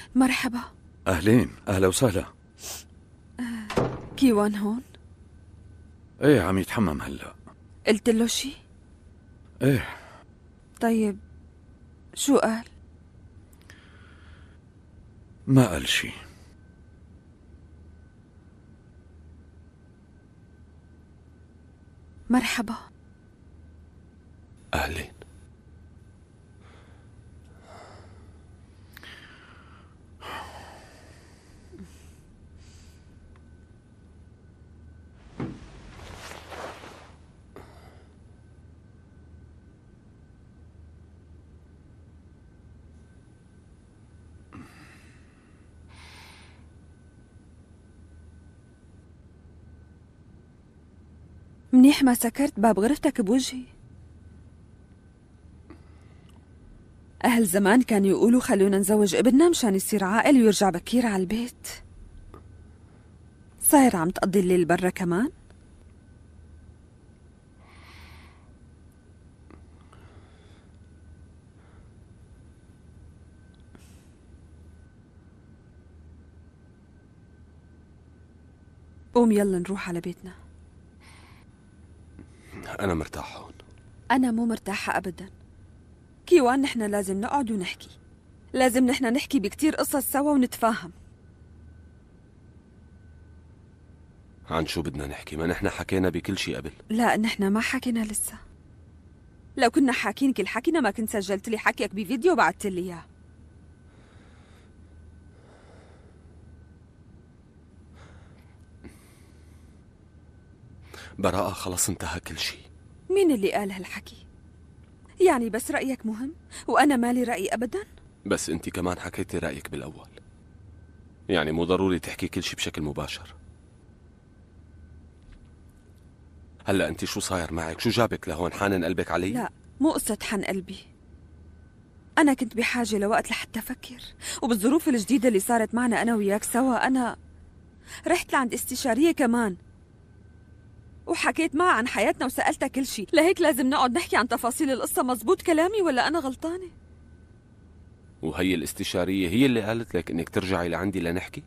مرحبا. أهلين، أهلا وسهلا. كيوان هون؟ إيه عم يتحمم هلأ. قلت له شي؟ إيه. طيب شو قال؟ ما قال شي. مرحبا. أهلين. منيح ما سكرت باب غرفتك بوجهي. أهل زمان كانوا يقولوا خلونا نزوج ابننا مشان يصير عاقل ويرجع بكير على البيت. صاير عم تقضي الليل برا كمان؟ قوم يلا نروح على بيتنا. أنا مرتاح هون. أنا مو مرتاحة أبدا. كيوان نحن لازم نقعد ونحكي. لازم نحن نحكي بكتير قصص سوا ونتفاهم. عن شو بدنا نحكي؟ ما نحن حكينا بكل شي قبل. لا نحن ما حكينا لسه. لو كنا حاكين كل حكينا ما كنت سجلت لي حكيك بفيديو وبعثت لي إياه. براءة خلص انتهى كل شي. مين اللي قال هالحكي؟ يعني بس رأيك مهم وأنا مالي رأي أبدا؟ بس انت كمان حكيتي رأيك بالأول، يعني مو ضروري تحكي كل شي بشكل مباشر. هلا انت شو صاير معك؟ شو جابك لهون؟ حانن قلبك علي؟ لا مو قصة حن قلبي. أنا كنت بحاجة لوقت لحتى أفكر، وبالظروف الجديدة اللي صارت معنا أنا وياك سوا أنا رحت لعند استشارية كمان وحكيت معها عن حياتنا وسألتها كل شيء. لهيك لازم نقعد نحكي عن تفاصيل القصة. مزبوط كلامي ولا أنا غلطانة؟ وهي الاستشارية هي اللي قالت لك انك ترجعي لعندي لنحكي؟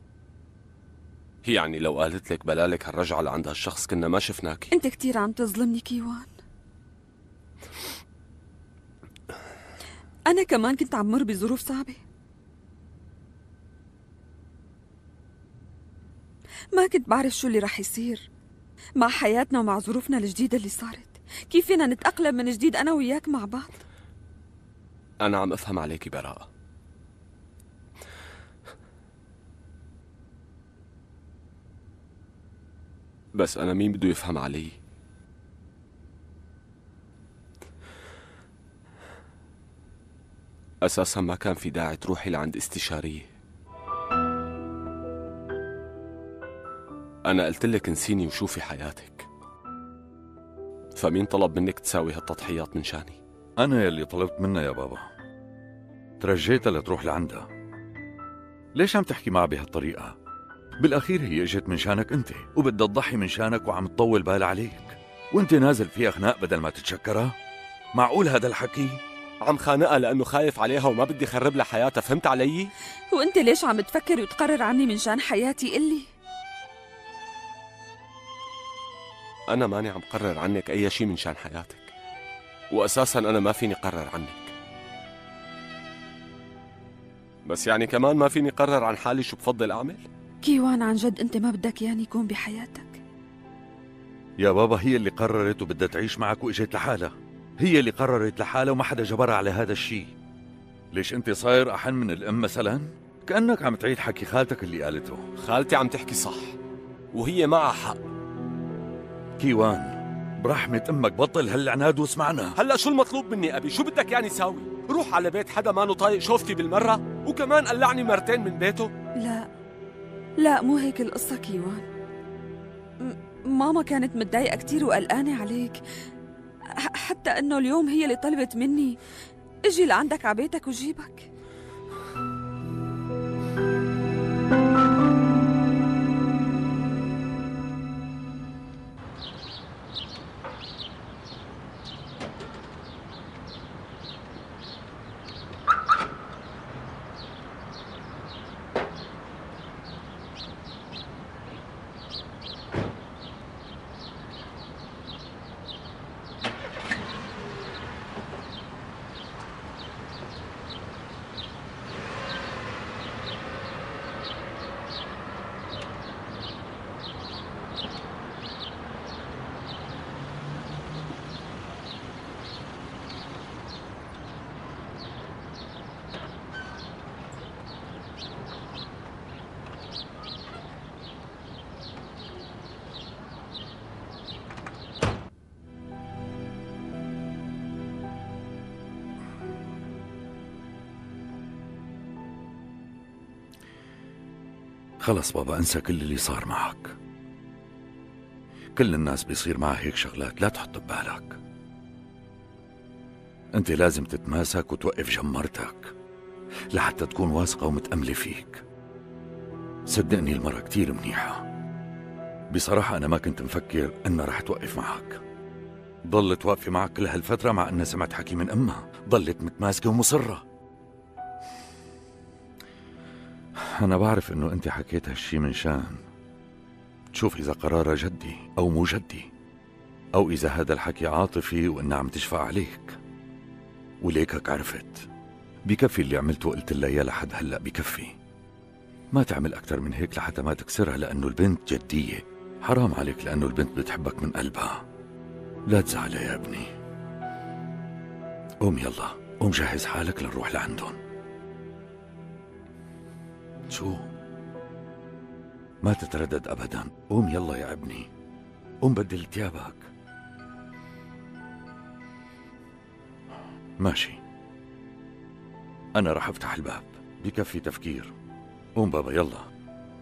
هي يعني لو قالت لك بلالك هالرجعة لعند هالشخص كنا ما شفناكي. أنت كتير عم تظلمني كيوان. أنا كمان كنت عم مر بظروف صعبة. ما كنت بعرف شو اللي رح يصير مع حياتنا ومع ظروفنا الجديدة اللي صارت. كيف فينا نتأقلم من جديد أنا وياك مع بعض؟ أنا عم أفهم عليكي براءة، بس أنا مين بده يفهم علي؟ أساسا ما كان في داعي تروحي لعند استشارية. أنا قلت لك انسيني وشوفي حياتك، فمين طلب منك تساوي هالتضحيات من شاني؟ أنا يلي طلبت منها يا بابا. ترجيتها لتروح لعندها. ليش عم تحكي معها بهالطريقة؟ بالأخير هي اجت من شانك أنت وبدها تضحي من شانك وعم تطول بال عليك، وأنت نازل فيها خناق بدل ما تتشكرها؟ معقول هذا الحكي؟ عم خانقها لأنه خايف عليها وما بدي خرب لها حياتها. فهمت علي؟ وأنت ليش عم تفكر وتقرر عني من شان حياتي؟ قلي. أنا ماني عم قرر عنك أي شيء من شان حياتك، وأساساً أنا ما فيني قرر عنك، بس يعني كمان ما فيني قرر عن حالي شو بفضل أعمل. كيوان عن جد أنت ما بدك ياني يكون بحياتك؟ يا بابا هي اللي قررت وبدها تعيش معك وإجت لحالها. هي اللي قررت لحالها وما حدا جبرها على هذا الشيء. ليش أنت صاير أحن من الأم مثلا؟ كأنك عم تعيد حكي خالتك اللي قالته. خالتي عم تحكي صح وهي معها حق. كيوان برحمة أمك بطل هالعناد واسمعنا. هلا شو المطلوب مني أبي؟ شو بدك يعني ساوي؟ روح على بيت حدا ما طايق شوفتي بالمرة وكمان قلعني مرتين من بيته؟ لا مو هيك القصة كيوان. ماما كانت متضايقة كتير وقلقانة عليك، حتى انه اليوم هي اللي طلبت مني اجي لعندك على بيتك وجيبك. خلص بابا، انسى كل اللي صار معك. كل الناس بيصير معها هيك شغلات، لا تحط ببالك. انت لازم تتماسك وتوقف جمرتك لحتى تكون واثقة ومتأملة فيك. صدقني المرة كتير منيحة. بصراحة أنا ما كنت مفكر أنها رح توقف معك. ضلت واقفة معك كل هالفترة مع أنها سمعت حكي من أمها، ضلت متماسكة ومصرة. أنا بعرف أنه أنت حكيت هالشي من شان تشوف إذا قرارها جدي أو مو جدي، أو إذا هذا الحكي عاطفي وإنها عم تشفق عليك. وليكك عرفت بكفي اللي عملته وقلت لها إياه لحد هلأ، بكفي. ما تعمل أكتر من هيك لحتى ما تكسرها، لأنه البنت جدية. حرام عليك، لأنه البنت بتحبك من قلبها. لا تزعل يا ابني. قوم يلا، قوم جهز حالك لنروح لعندهم. شو؟ ما تتردد أبدا، قوم يلا يا ابني، قوم بدل ثيابك. ماشي، أنا راح أفتح الباب، بكفي تفكير. قوم بابا يلا.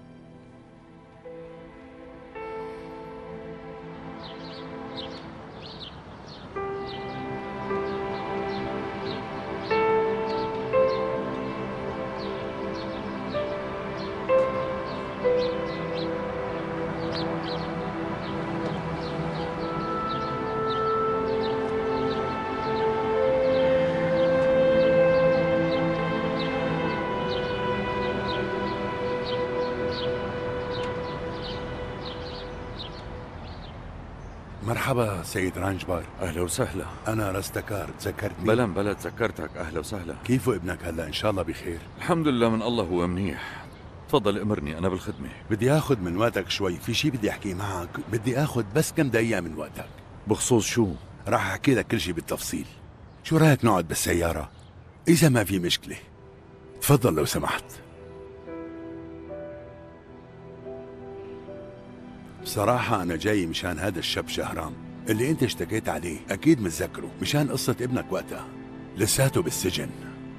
مرحبا سيد رانجبار. أهلا وسهلا. أنا رستكار، تذكرتني؟ بلا تذكرتك. أهلا وسهلا. كيفه ابنك هلا؟ إن شاء الله بخير. الحمد لله، من الله هو منيح. تفضل امرني، أنا بالخدمة. بدي آخذ من وقتك شوي، في شي بدي أحكي معك. بدي آخذ بس كم دقيقة من وقتك. بخصوص شو؟ راح أحكي لك كل شي بالتفصيل. شو رأيك نقعد بالسيارة؟ إذا ما في مشكلة تفضل لو سمحت. بصراحة أنا جاي مشان هذا الشاب شهرام اللي أنت اشتكيت عليه، أكيد متذكره، مشان قصة ابنك وقتها. لساته بالسجن.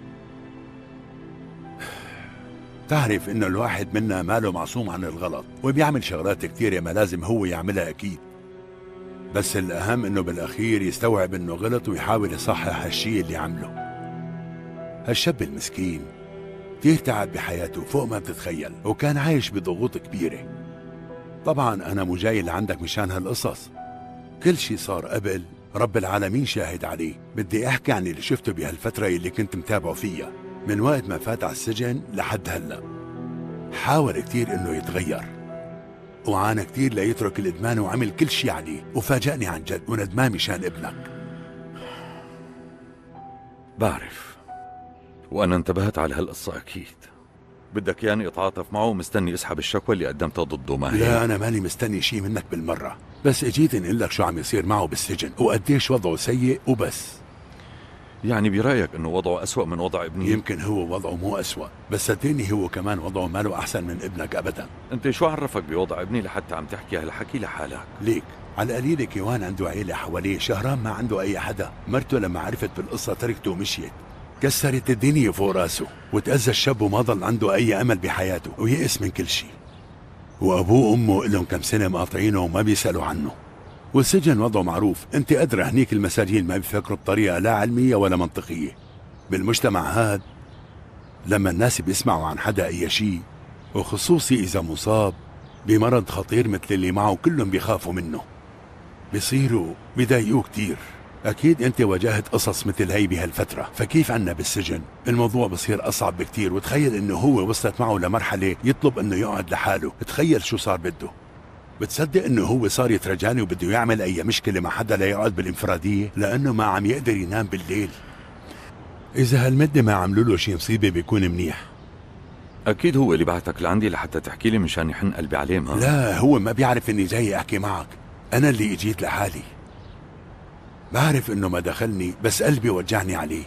تعرف إنه الواحد منا ماله معصوم عن الغلط، وبيعمل شغلات كتيرة ما لازم هو يعملها أكيد، بس الأهم إنه بالأخير يستوعب إنه غلط ويحاول يصحح هالشي اللي عمله. هالشاب المسكين كتير تعب بحياته فوق ما بتتخيل، وكان عايش بضغوط كبيرة. طبعا أنا مو جاي لعندك مشان هالقصص، كل شي صار قبل رب العالمين شاهد عليه. بدي أحكي عن اللي شفته بهالفترة اللي كنت متابعه فيها من وقت ما فات على السجن لحد هلأ. حاول كتير إنه يتغير، وعانى كتير ليترك الإدمان، وعمل كل شي عليه، وفاجأني عن جد، وندمان مشان ابنك. بعرف، وأنا انتبهت على هالقصة أكيد. بدك ياني أتعاطف معه ومستني أسحب الشكوى اللي قدمتها ضده، ما هي؟ لا، أنا ماني مستني شي منك بالمرة، بس اجيت نقول لك شو عم يصير معه بالسجن وقديش وضعه سيء وبس. يعني برأيك إنه وضعه أسوأ من وضع ابني؟ يمكن هو وضعه مو أسوأ، بس صدقني هو كمان وضعه ماله أحسن من ابنك أبدا. أنت شو عرفك بوضع ابني لحتى عم تحكي هالحكي لحالك؟ ليك على القليلة كيوان عنده عيلة حواليه، شهرام ما عنده أي حدا. مرته لما عرفت بالقصة تركته ومشيت، كسرت الدنيا فوق راسه، وتأذى الشاب وما ضل عنده أي أمل بحياته، ويئس من كل شي. وأبوه وأمه إلهم كم سنة مقاطعينه وما بيسألوا عنه، والسجن وضعه معروف. انت أدرى، هنيك المساجين ما بيفكروا بطريقة لا علمية ولا منطقية. بالمجتمع هاد لما الناس بيسمعوا عن حدا أي شي، وخصوصي إذا مصاب بمرض خطير مثل اللي معه، كلهم بيخافوا منه، بيصيروا بيضايقوه كتير. أكيد أنت واجهت قصص مثل هي بهالفترة، فكيف عنا بالسجن الموضوع بصير أصعب بكتير. وتخيل إنه هو وصلت معه لمرحلة يطلب إنه يقعد لحاله. تخيل شو صار بده. بتصدق إنه هو صار يترجاني وبده يعمل أي مشكلة مع حدا ليقعد بالانفرادية، لأنه ما عم يقدر ينام بالليل. إذا هالمدة ما عملوا له شي مصيبة بيكون منيح. أكيد هو اللي بعتك لعندي لحتى تحكي لي مشان يحن قلبي عليه. ما لا، هو ما بيعرف إني جاي أحكي معك، أنا اللي إجيت لحالي. بعرف إنه ما دخلني، بس قلبي وجعني عليه،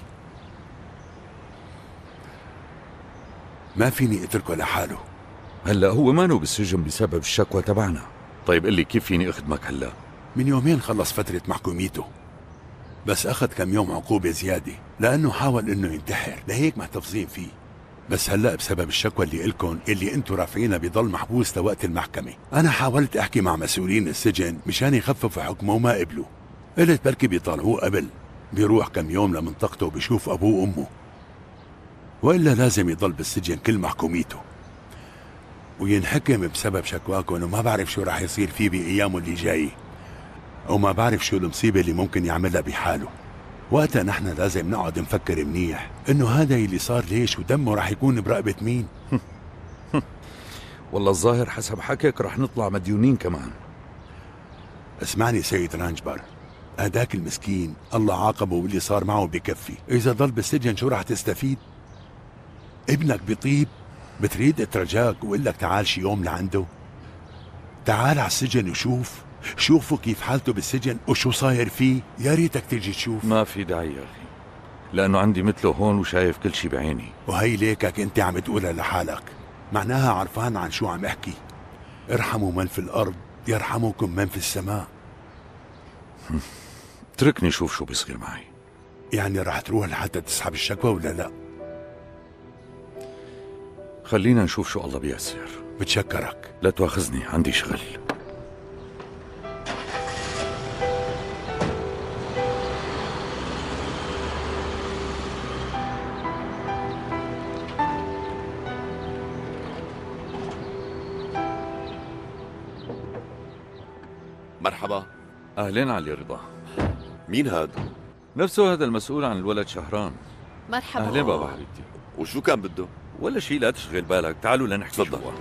ما فيني أتركه لحاله. هلا هو مانو بالسجن بسبب الشكوى تبعنا. طيب قل لي كيف فيني أخدمك هلا؟ من يومين خلص فترة محكوميته، بس أخذ كم يوم عقوبة زيادة لأنه حاول إنه ينتحر، لهيك محتفظين فيه. بس هلأ بسبب الشكوى اللي إلكن اللي انتوا رافعينها بضل محبوس لوقت المحكمة. أنا حاولت أحكي مع مسؤولين السجن مشان يخففوا حكمه وما قبلوا. قلت بركي بيطالعوه قبل، بيروح كم يوم لمنطقته وبيشوف أبوه وأمه، وإلا لازم يضل بالسجن كل محكوميته وينحكم بسبب شكواكم. وما بعرف شو راح يصير فيه بأيامه اللي جاي، وما بعرف شو المصيبة اللي ممكن يعملها بحاله. وقتها نحن لازم نقعد نفكر منيح انه هذا اللي صار ليش ودمه راح يكون برقبة مين. والله الظاهر حسب حكيك رح نطلع مديونين كمان. اسمعني سيد رانجبر، هداك المسكين الله عاقبه واللي صار معه بكفي. اذا ضل بالسجن شو راح تستفيد؟ ابنك بطيب، بتريد اترجاك وقول لك تعال شي يوم لعنده؟ تعال على السجن وشوف، شوفوا كيف حالته بالسجن وشو صاير فيه. يا ريتك تيجي تشوف. ما في داعي يا أخي، لأنه عندي مثله هون وشايف كل شي بعيني. وهي ليكك انت عم تقولها لحالك، معناها عرفان عن شو عم احكي. ارحموا من في الأرض يرحمكم من في السماء. اتركني شوف شو بيصير معي. يعني راح تروح لحتى تسحب الشكوى ولا لا؟ خلينا نشوف شو الله بيسر. بتشكرك. لا تواخذني، عندي شغل. مرحبا. أهلين علي رضا. مين هاد؟ نفسه هذا المسؤول عن الولد شهران. مرحبا. أهلين بابا حبيبتي. وشو كان بده؟ ولا شيء، لا تشغل بالك، تعالوا لنحكي. تفضل. شوي.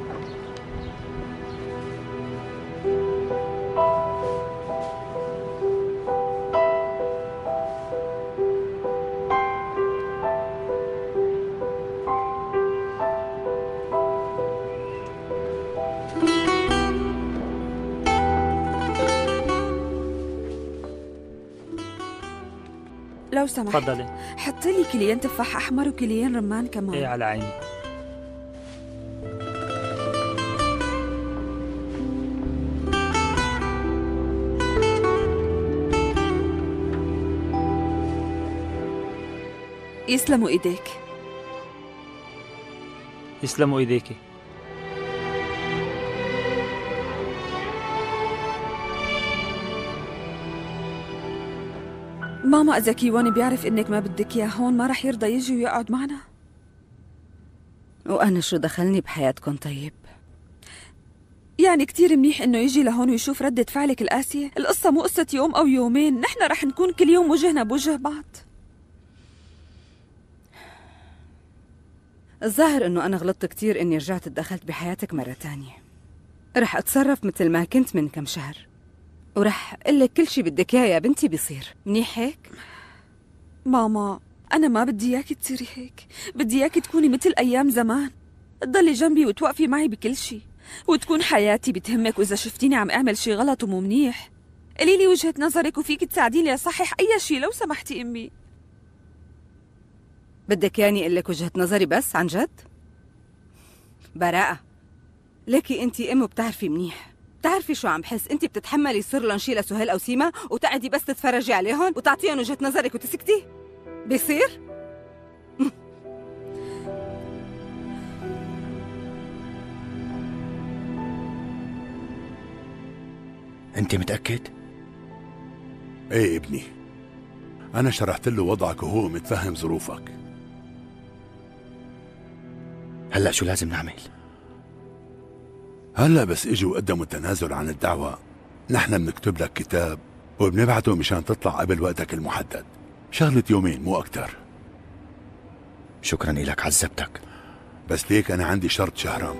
لو سمحت تفضلي. حطي لي كيلين تفاح احمر وكيلين رمان كمان. ايه على عيني. يسلموا ايديك. يسلموا ايديكي. ماما اذا كيوان بيعرف انك ما بدك اياه هون ما رح يرضى يجي ويقعد معنا. وأنا شو دخلني بحياتكم طيب؟ يعني كتير منيح انه يجي لهون ويشوف ردة فعلك القاسية. القصة مو قصة يوم او يومين، نحن رح نكون كل يوم وجهنا بوجه بعض. الظاهر إنه أنا غلطت كتير إني رجعت اتدخلت بحياتك مرة تانية. رح أتصرف مثل ما كنت من كم شهر، ورح قلك كل شي بدك إياه يا بنتي بيصير. منيح هيك؟ ماما انا ما بدي اياكي تصيري هيك، بدي اياكي تكوني مثل ايام زمان، تضلي جنبي وتوقفي معي بكل شي، وتكون حياتي بتهمك. واذا شفتيني عم اعمل شي غلط ومو منيح قولي لي وجهة نظرك وفيك تساعديني اصحح اي شي لو سمحتي امي. بدك يعني قلك وجهة نظري بس عن جد؟ براءة، ليكي انتي ام وبتعرفي منيح، بتعرفي شو عم بحس. انتي بتتحملي يصير لهم شي لسهيل او سيما وتقعدي بس تتفرجي عليهم وتعطيهم وجهة نظرك وتسكتي؟ بيصير؟ انت متأكد؟ ايه ابني، انا شرحت له وضعك وهو متفهم ظروفك. هلأ شو لازم نعمل؟ هلا بس اجوا وقدموا التنازل عن الدعوة، نحن بنكتب لك كتاب وبنبعته مشان تطلع قبل وقتك المحدد، شغلة يومين مو أكتر. شكرا إلك، عذبتك. بس ليك أنا عندي شرط شهرام.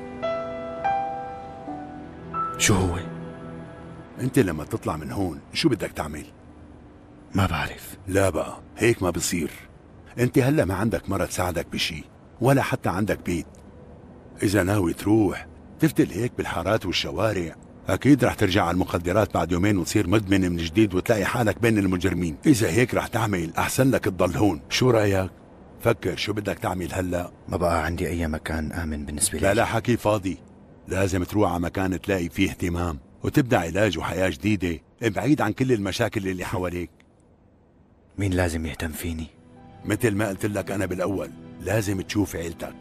شو هو؟ أنت لما تطلع من هون شو بدك تعمل؟ ما بعرف. لا بقى هيك ما بصير. أنت هلا ما عندك مرة تساعدك بشي ولا حتى عندك بيت. إذا ناوي تروح تفتل هيك بالحارات والشوارع أكيد رح ترجع على المخدرات بعد يومين وتصير مدمن من جديد وتلاقي حالك بين المجرمين. إذا هيك رح تعمل أحسن لك تضل هون. شو رأيك؟ فكر شو بدك تعمل هلا. ما بقى عندي أي مكان آمن بالنسبة لي. لا حكي فاضي، لازم تروح على مكان تلاقي فيه اهتمام وتبدأ علاج وحياة جديدة بعيد عن كل المشاكل اللي حواليك. مين لازم يهتم فيني؟ مثل ما قلت لك أنا بالأول، لازم تشوف عيلتك.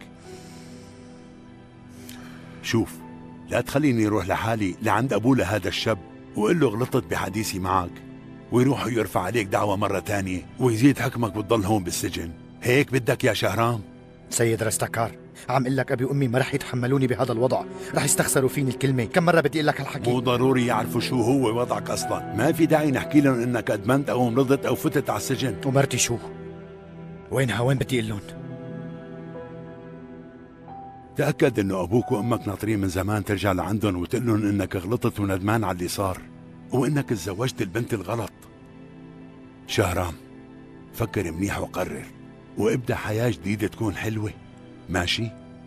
شوف، لا تخليني اروح لحالي لعند ابوه لهذا الشاب وقل له غلطت بحديثي معك، ويروح يرفع عليك دعوة مرة تانية ويزيد حكمك وتضل هون بالسجن. هيك بدك يا شهرام؟ سيد رستكار، عم قل لك ابي وامي ما رح يتحملوني بهذا الوضع، رح يستخسروا فيني الكلمه. كم مره بدي اقول لك هالحكي؟ مو ضروري يعرفوا شو هو وضعك اصلا. ما في داعي نحكي لهم انك ادمنت او مرضت او فتت على السجن. ومرتي شو؟ وينها؟ وين بدي اقول لهم؟ تأكد انه ابوك وامك ناطرين من زمان ترجع لعندهم وتقول لهم انك غلطت وندمان على اللي صار وانك تزوجت البنت الغلط. شهرام، فكر منيح وقرر وابدأ حياة جديدة تكون حلوة، ماشي؟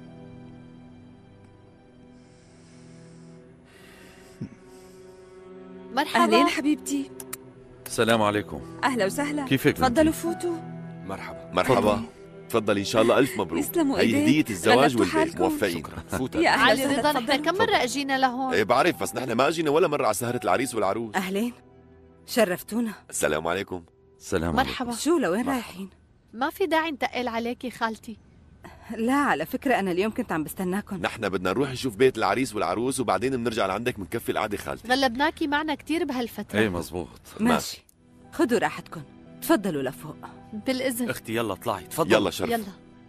مرحبا. أهلين حبيبتي. السلام عليكم. أهلا وسهلا. كيفك تفضلوا بنتي؟ فوتوا. مرحبا. مرحبا. تفضلي ان شاء الله الف مبروك. يسلموا هي ايديك. هدية الزواج غلبتوا والبيت. حالكم. موفقين. شكرا. فوت. يا أهلا علي وسهلا. رضا، نحن تفضلوا. كم مرة اجينا لهون؟ ايه بعرف، بس نحن ما اجينا ولا مرة على سهرة العريس والعروس. أهلين، شرفتونا. السلام عليكم. السلام مرحبا. شو لوين رايحين؟ ما في داعي نتقل عليكي خالتي. لا على فكرة أنا اليوم كنت عم بستناكم. نحن بدنا نروح نشوف بيت العريس والعروس وبعدين بنرجع لعندك بنكفي القعدة خالتي. غلبناكي معنا كتير بهالفترة. ايه مزبوط. ماشي، خذوا راحتكم، تفضلوا لفوق. بالإذن. اختي يلا اطلعي تفضل. يلا شرف. يلا.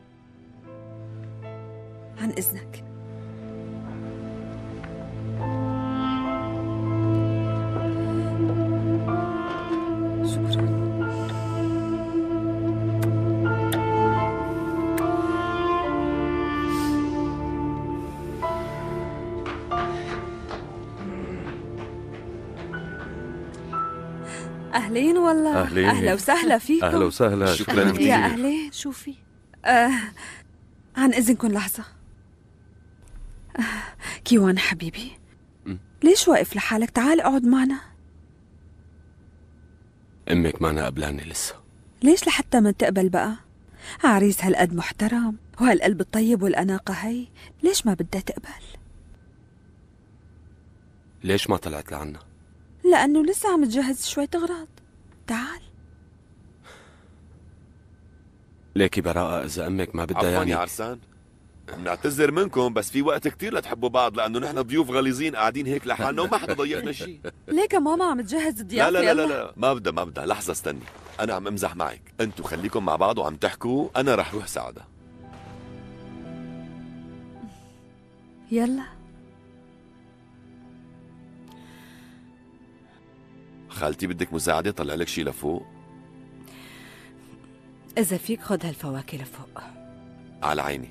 عن إذنك. شكرا. أهلين والله. أهلين. أهلا وسهلا فيكم. أهلا وسهلا. شكراً يا كثير. أهلين. شوفي. عن إذنكم لحظة. كيوان حبيبي، م. ليش واقف لحالك؟ تعال اقعد معنا. امك معنا قبلاني لسه. ليش لحتى ما تقبل بقى؟ عريس هالقد محترم وهالقلب الطيب والأناقة هي، ليش ما بدها تقبل؟ ليش ما طلعت لعنا؟ لأنه لسه عم تجهز شوية أغراض. تعال. ليكي براءة إذا أمك ما بدها عفوا يعني. يا عرسان، بنعتذر منكم بس في وقت كتير لتحبوا بعض لأنه نحن ضيوف غليظين قاعدين هيك لحالنا وما حدا ضيفنا شيء. ليك ماما عم تجهز لا الضيافة. لا لا لا, يلا. لا. ما بدها لحظة استني، أنا عم أمزح معك. أنتوا خليكم مع بعض وعم تحكوا، أنا رح روح ساعدها. يلا. خالتي بدك مساعدة طلع لك شي لفوق؟ إذا فيك خذ هالفواكه لفوق. على عيني.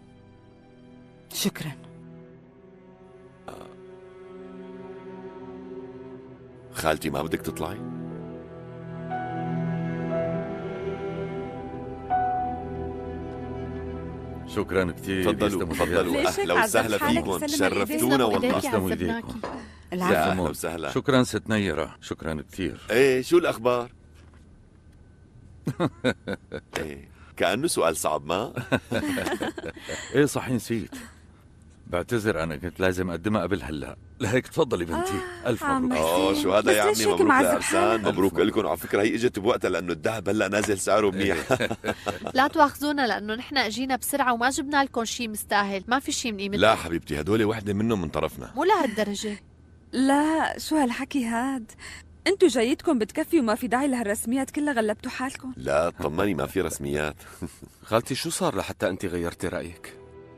شكرا. خالتي ما بدك تطلعي؟ شكرا كثير. تفضلوا تفضلوا، ليش هيك أهلا وسهلا عذبت حالك؟ فيكم، سلم على شرفتونا إيديك. والله. تسلموا عذبناكي. ايديكم. يا العفو. أهلا وسهلا. شكرا ست نيرة، شكرا كثير. ايه شو الأخبار؟ ايه كأنه سؤال صعب ما؟ ايه صحيح نسيت. بعتذر، انا كنت لازم اقدمها قبل هلا، لهيك تفضلي بنتي. الف عم مبروك. ميرسي. شو هذا يا بس ليش عمي، هيك مبروك معذب لعرسان، حالك؟ مبروك لكم. على فكرة هي اجت بوقتها لأنه الذهب هلا نازل سعره منيح. لا تواخذونا لأنه نحن اجينا بسرعة وما جبنا لكم شيء مستاهل، ما في شيء من قيمته. لا حبيبتي، هدول وحدة منهم من طرفنا. مو لهالدرجة. لا، شو هالحكي هاد؟ انتو جايتكم بتكفي وما في داعي لهالرسميات كلها، غلبتوا حالكم. لا طمني، ما في رسميات. خالتي شو صار لحتى أنت غيرتي رأيك؟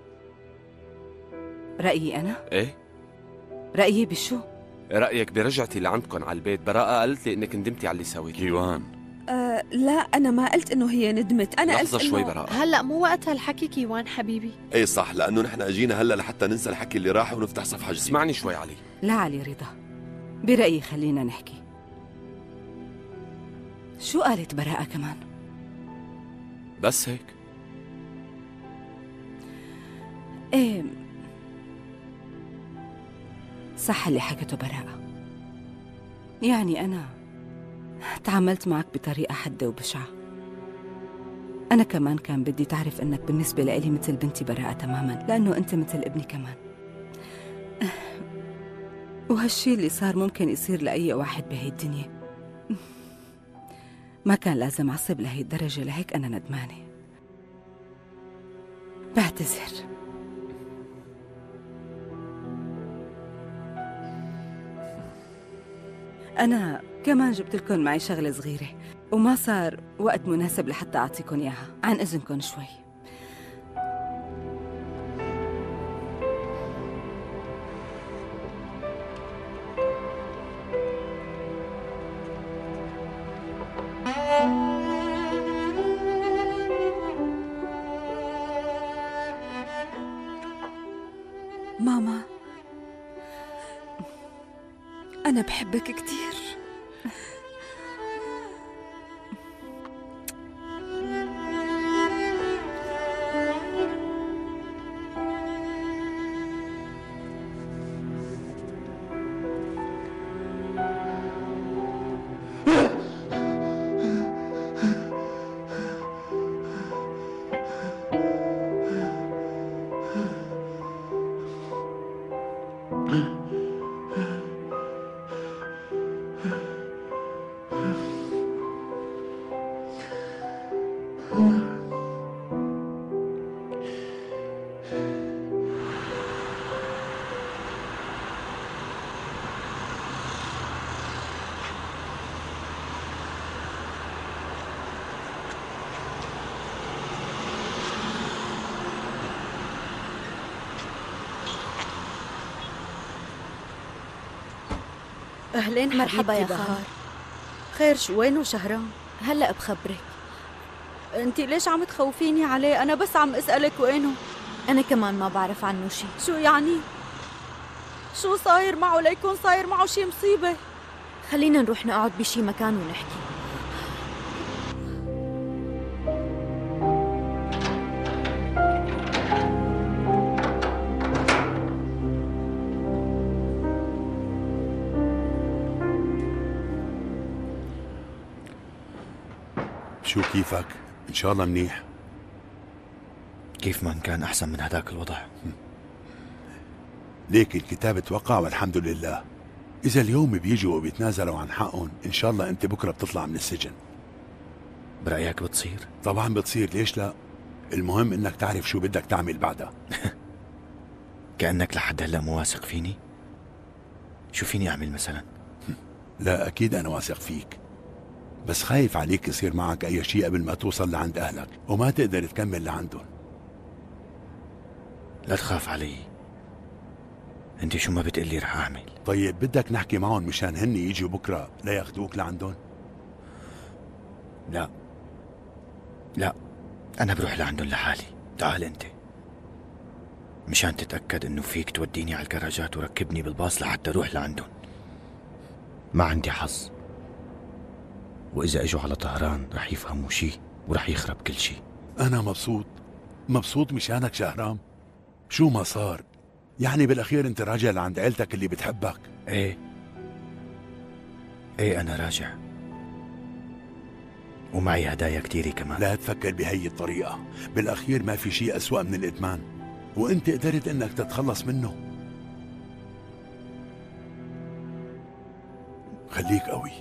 رأيي أنا؟ إيه؟ رأيي بشو؟ رأيك برجعتي لعندكم على البيت. براءة قالت لي إنك ندمتي على اللي سويتيه. كيوان، لا، أنا ما قلت إنه هي ندمت، أنا قلت لحظة شوي إنه براءة. هلا مو وقت هالحكي كيوان حبيبي. ايه صح، لأنه نحن اجينا هلا لحتى ننسى الحكي اللي راح ونفتح صفحة جديدة. اسمعني شوي علي. لا علي رضا، برأيي خلينا نحكي. شو قالت براءة كمان؟ بس هيك. ايه صح اللي حكته براءة. يعني أنا تعاملت معك بطريقة حادة وبشعة. أنا كمان كان بدي تعرف إنك بالنسبة لإلي مثل بنتي براءة تماما، لأنه أنت مثل ابني كمان. وهالشي اللي صار ممكن يصير لأي واحد بهي الدنيا. ما كان لازم أعصب لهي الدرجة، لهيك أنا ندمانة. بعتذر. أنا كمان جبت لكم معي شغلة صغيرة وما صار وقت مناسب لحتى أعطيكم إياها. عن إذنكم شوي. ماما، أنا بحبك كتير. أهلين مرحبا يا حبيبتي خال. بهار. خير، شو وينه شهرام؟ هلأ بخبرك. انتي ليش عم تخوفيني عليه؟ أنا بس عم أسألك وينه. أنا كمان ما بعرف عنه شي. شو يعني؟ شو صاير معه ليكون صاير معه شي مصيبة؟ خلينا نروح نقعد بشي مكان ونحكي. شو كيفك؟ إن شاء الله منيح. كيف ما كان أحسن من هداك الوضع. ليك الكتاب توقع والحمد لله. إذا اليوم بيجوا وبيتنازلوا عن حقهم إن شاء الله أنت بكرة بتطلع من السجن. برأيك بتصير؟ طبعا بتصير، ليش لا؟ المهم إنك تعرف شو بدك تعمل بعدها. كأنك لحد هلأ مو واثق فيني؟ شو فيني أعمل مثلا؟ لا أكيد أنا واثق فيك، بس خايف عليك يصير معك أي شيء قبل ما توصل لعند أهلك وما تقدر تكمل لعندهم. لا تخاف علي، انت شو ما بتقلي رح أعمل. طيب بدك نحكي معهم مشان هن يجوا بكرة لياخدوك لعندهم؟ لا لا، أنا بروح لعندهم لحالي. تعال أنت مشان تتأكد إنه فيك توديني على الكراجات وركبني بالباص لحتى أروح لعندهم. ما عندي حظ، وإذا إجوا على طهران رح يفهموا شي ورح يخرب كل شي. أنا مبسوط مشانك شهرام. شو ما صار يعني بالأخير أنت راجع لعند عيلتك اللي بتحبك. إيه أنا راجع ومعي هدايا كتيرة كمان. لا تفكر بهي الطريقة، بالأخير ما في شيء أسوأ من الإدمان، وأنت قدرت إنك تتخلص منه. خليك قوي.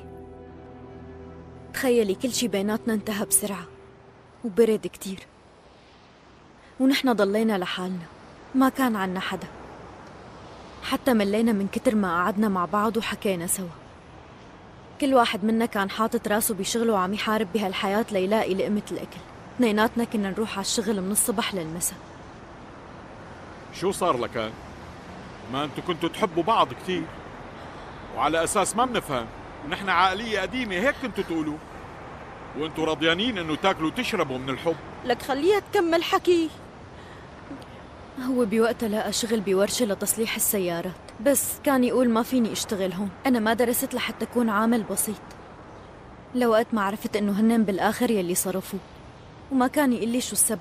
تخيلي كل شي بيناتنا انتهى بسرعة وبرد كتير، ونحن ضلينا لحالنا، ما كان عنا حدا، حتى ملينا من كتر ما قعدنا مع بعض وحكينا سوا. كل واحد منا كان حاطط راسه بشغله وعم يحارب بهالحياة ليلاقي لقمة الأكل. اثنيناتنا كنا نروح على الشغل من الصبح للمساء. شو صار لكان؟ ما انتوا كنتوا تحبوا بعض كتير، وعلى أساس ما بنفهم نحن عقلية قديمة هيك كنتوا تقولوا، وانتوا رضيانين انه تاكلوا وتشربوا من الحب. لك خليها تكمل حكي. هو بوقتها لقى شغل بورشة لتصليح السيارات، بس كان يقول ما فيني اشتغل هون، أنا ما درست لحتى أكون عامل بسيط، لوقت ما عرفت إنه هنن بالآخر يلي صرفوه، وما كان يقول لي شو السبب.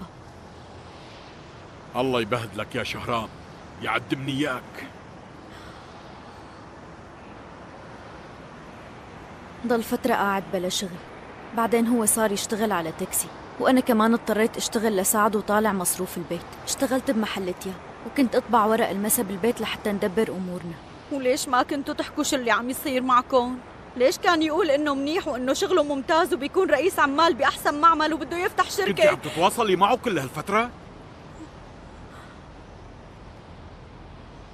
الله يبهدلك يا شهرام، يعدمني إياك. ضل فترة قاعد بلا شغل، بعدين هو صار يشتغل على تاكسي، وأنا كمان اضطريت اشتغل لساعده وطالع مصروف البيت. اشتغلت بمحل تياب، وكنت اطبع ورق المسا بالبيت لحتى ندبر امورنا. وليش ما كنتوا تحكوا شو اللي عم يصير معكم؟ ليش كان يقول انه منيح وانه شغله ممتاز وبيكون رئيس عمال باحسن معمل وبده يفتح شركه؟ كنت عم تتواصلي معه كل هالفتره؟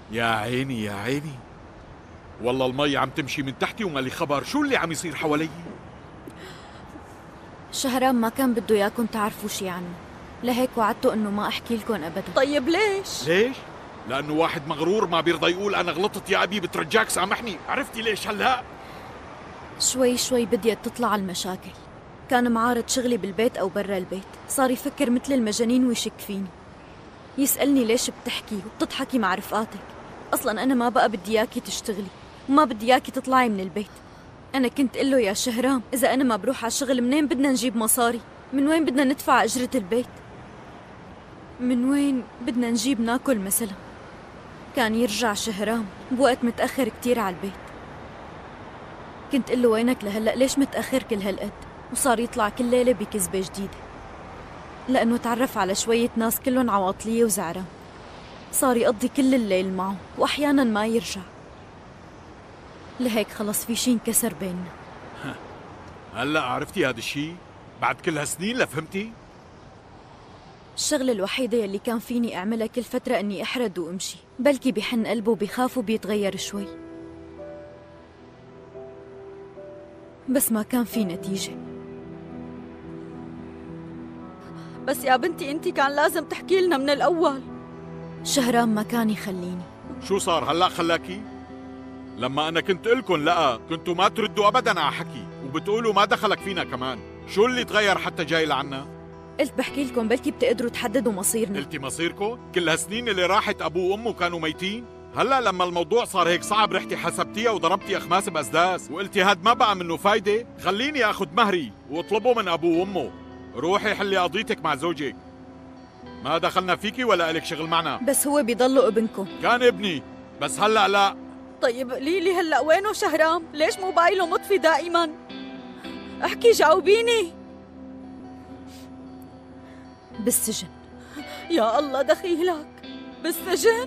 يا عيني يا عيني، والله المي عم تمشي من تحتي وما لي خبر شو اللي عم يصير حوالي. شهرام ما كان بده اياكم تعرفوا شي عنه، لهيك وعدته انه ما احكي لكم ابدا. طيب ليش؟ ليش؟ لأنه واحد مغرور ما بيرضى يقول أنا غلطت يا أبي بترجاك سامحني. عرفتي ليش هلأ؟ شوي شوي بديت تطلع المشاكل. كان معارض شغلي بالبيت أو برا البيت، صار يفكر مثل المجانين ويشك فيني، يسألني ليش بتحكي وبتضحكي مع رفقاتك. أصلا أنا ما بقى بدي إياكي تشتغلي وما بدي إياكي تطلعي من البيت. أنا كنت قله يا شهرام إذا أنا ما بروح على الشغل منين بدنا نجيب مصاري؟ من وين بدنا ندفع أجرة البيت؟ من وين بدنا نجيب ناكل مثلا؟ كان يرجع شهرام بوقت متأخر كتير على البيت. كنت قله وينك لهلأ، ليش متأخر كل هالقد؟ وصار يطلع كل ليلة بكذبة جديدة، لأنه تعرف على شوية ناس كلهم عواطلية وزعران. صار يقضي كل الليل معه وأحيانا ما يرجع، لهيك خلص في شي انكسر بيننا. هلأ عرفتي هذا الشيء؟ بعد كل هالسنين لفهمتي؟ الشغلة الوحيدة يلي كان فيني أعملها كل فترة إني أحرد وأمشي، بلكي بحن قلبه وبيخاف وبيتغير شوي، بس ما كان في نتيجة. بس يا بنتي انت كان لازم تحكي لنا من الأول. شهرام ما كان يخليني. شو صار هلأ خلاكي؟ لما أنا كنت قلكن لا كنتوا ما تردوا أبدا على حكي وبتقولوا ما دخلك فينا كمان. شو اللي تغير حتى جاي لعنا؟ قلت بحكي لكم بلكي بتقدروا تحددوا مصيرنا. قلتي مصيركم؟ كل هالسنين اللي راحت أبوه وأمه كانوا ميتين؟ هلا لما الموضوع صار هيك صعب رحتي حسبتيها وضربتي أخماس بأسداس وقلتي هاد ما بقى منه فايدة، خليني أخذ مهري واطلبه من أبوه وأمه. روحي حلي قضيتك مع زوجك، ما دخلنا فيكي ولا إلك شغل معنا. بس هو بيضله ابنكم. كان ابني بس هلا لا. طيب قوليلي هلا وينه شهرام؟ ليش موبايله مطفي دائما؟ احكي جاوبيني. بالسجن. يا الله دخيلك بالسجن؟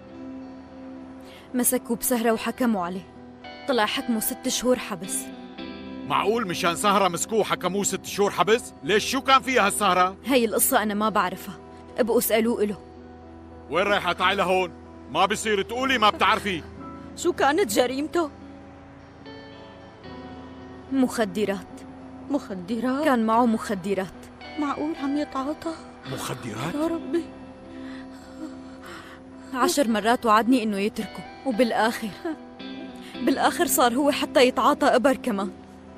مسكوا بسهرة وحكموا عليه، طلع حكمه 6 شهور حبس. معقول مشان سهرة مسكوه حكموه 6 شهور حبس؟ ليش شو كان فيها هالسهرة؟ هاي القصة أنا ما بعرفها، ابقوا اسألوه إله. وين رايحة؟ تعي لهون، ما بصير تقولي ما بتعرفي. شو كانت جريمته؟ مخدرات. مخدرات؟ كان معه مخدرات. معقول عم يتعاطى؟ مخدرات؟ يا ربي. 10 مرات وعدني إنه يتركه، بالآخر صار هو حتى يتعاطى إبر كمان.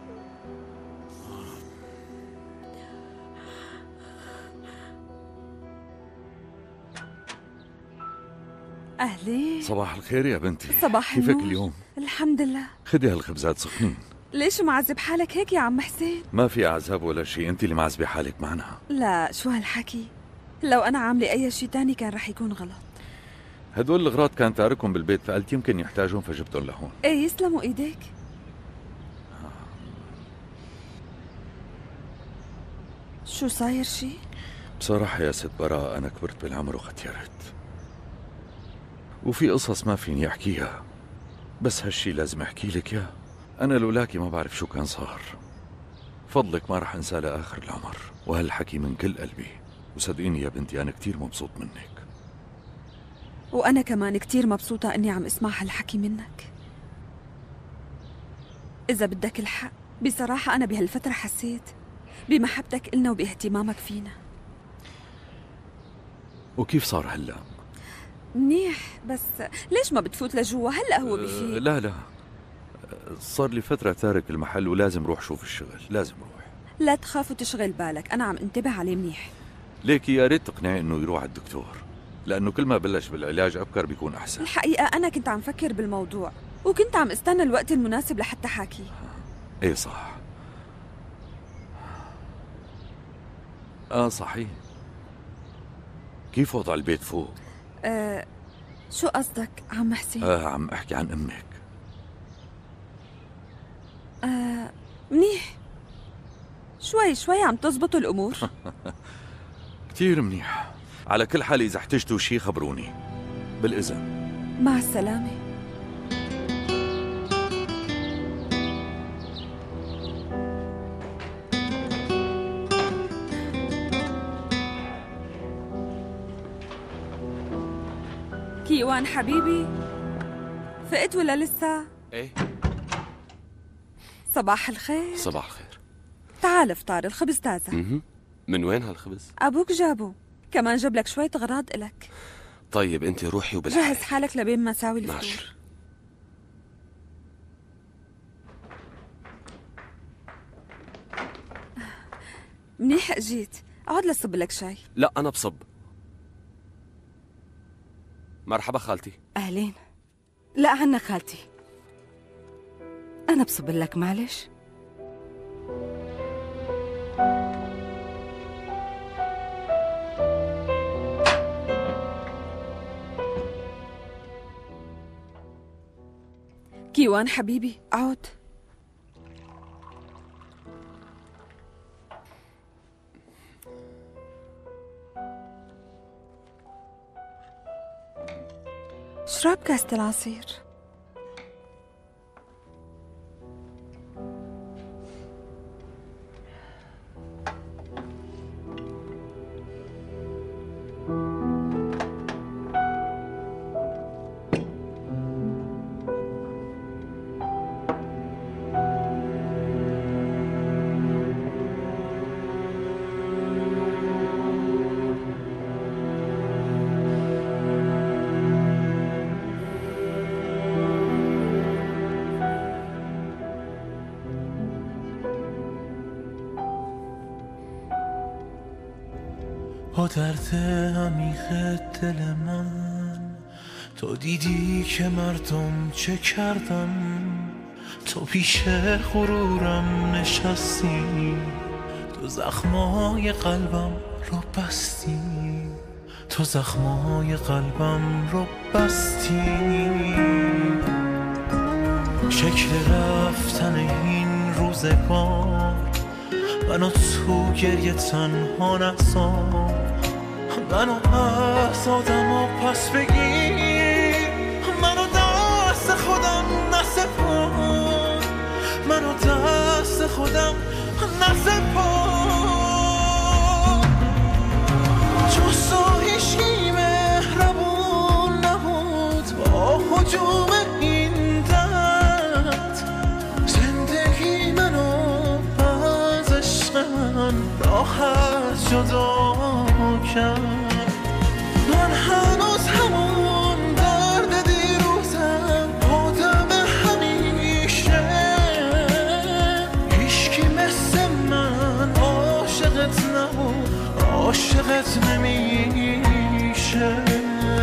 أهلين. صباح الخير يا بنتي. صباح كيفك النور. اليوم؟ الحمد لله. خدي هالخبزات سخنين. ليش معذب حالك هيك يا عم حسين؟ ما في عذاب ولا شيء، انت اللي معذبه حالك معنا. لا شو هالحكي، لو أنا عاملة أي شيء تاني كان رح يكون غلط. هدول الأغراض كان تاركهم بالبيت فقلت يمكن يحتاجون فجبتهم لهون. ايه يسلموا ايديك. شو صاير شي؟ بصراحة يا ست براء أنا كبرت بالعمر وختيرت، وفي قصص ما فيني أحكيها، بس هالشي لازم أحكي لك يا. أنا لولاكي ما بعرف شو كان صار. فضلك ما رح أنسى لآخر العمر، وهالحكي من كل قلبي، وصدقيني يا بنتي أنا كتير مبسوط منك. وأنا كمان كتير مبسوطة إني عم اسمع هالحكي منك. إذا بدك الحق بصراحة أنا بهالفترة حسيت بمحبتك إلنا وباهتمامك فينا. وكيف صار هلأ؟ منيح، بس ليش ما بتفوت لجوا؟ هلأ هو بفيق. لا صار لي فترة تارك المحل ولازم روح شوف الشغل، لازم روح. لا تخاف وتشغل بالك، أنا عم انتبه عليه منيح. ليكي يا ريت تقنعي إنه يروح على الدكتور، لأنه كل ما بلش بالعلاج أبكر بيكون أحسن. الحقيقة أنا كنت عم فكر بالموضوع وكنت عم استنى الوقت المناسب لحتى حاكيه. إيه صح. صحيح. كيف وضع البيت فوق؟ شو قصدك عم حسين؟ عم أحكي عن أمك. منيح، شوي شوي عم تزبط الأمور. كتير منيح. على كل حال إذا احتجتوا شي خبروني. بالإذن. مع السلامة. كيوان حبيبي، فقت ولا لسه؟ ايه صباح الخير. صباح الخير. تعال افطر، الخبز تازة. من وين هالخبز؟ أبوك جابه، كمان جاب لك شوية أغراض إلك. طيب انت روحي وبالحق جهز حالك لبين ما ساوي الفطور. ماشي. منيح اجيت، اقعد لصب لك شاي. لا انا بصب. مرحبا خالتي. أهلين. لا عنا خالتي، أنا بصب لك معلش. كيوان حبيبي اقعد. اشرب كاسة العصير. با درد عمیق دل من تو دیدی که مردم چه کردم، تو پیش غرورم نشستی، تو زخمای قلبم رو بستی، تو زخمای قلبم رو بستی. شکل رفتن این روزگار منو تو گریه تنها نذار، منو از آدم و پس بگیر، منو دست خودم نسپار، منو دست خودم نسپار. جز تو هیچکی مهربون نبود با هجوم این درد، زندگی منو از عشق من راحت جدا کرد. من هنوز همون درد دیروزم، آدم همیشه، هیچکی مثل من عاشقت نبود، عاشقت نمیشه.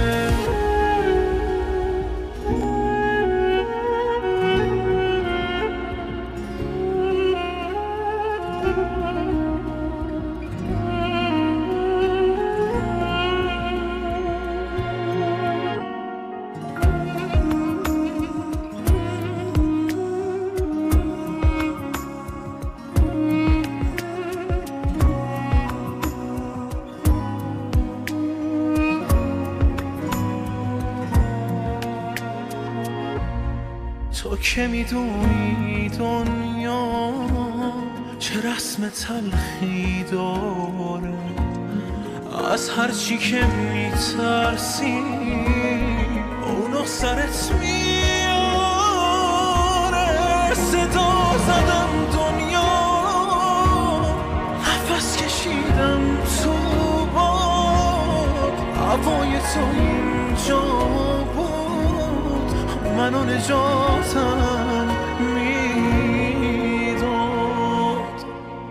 تو که میدونی دنیا چه رسم تلخی داره، از هر چی که میترسی اونو سرت میاره. صدا زدم دنیا، نفس کشیدم تو باد، هوای تو اینجا بود، منو نجاتم میداد.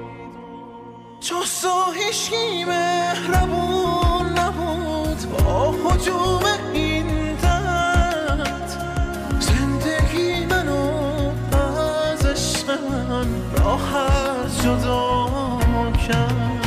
جز تو هیچکی مهربون نبود با هجوم این درد، زندگی منو از عشق من راحت جدا کرد.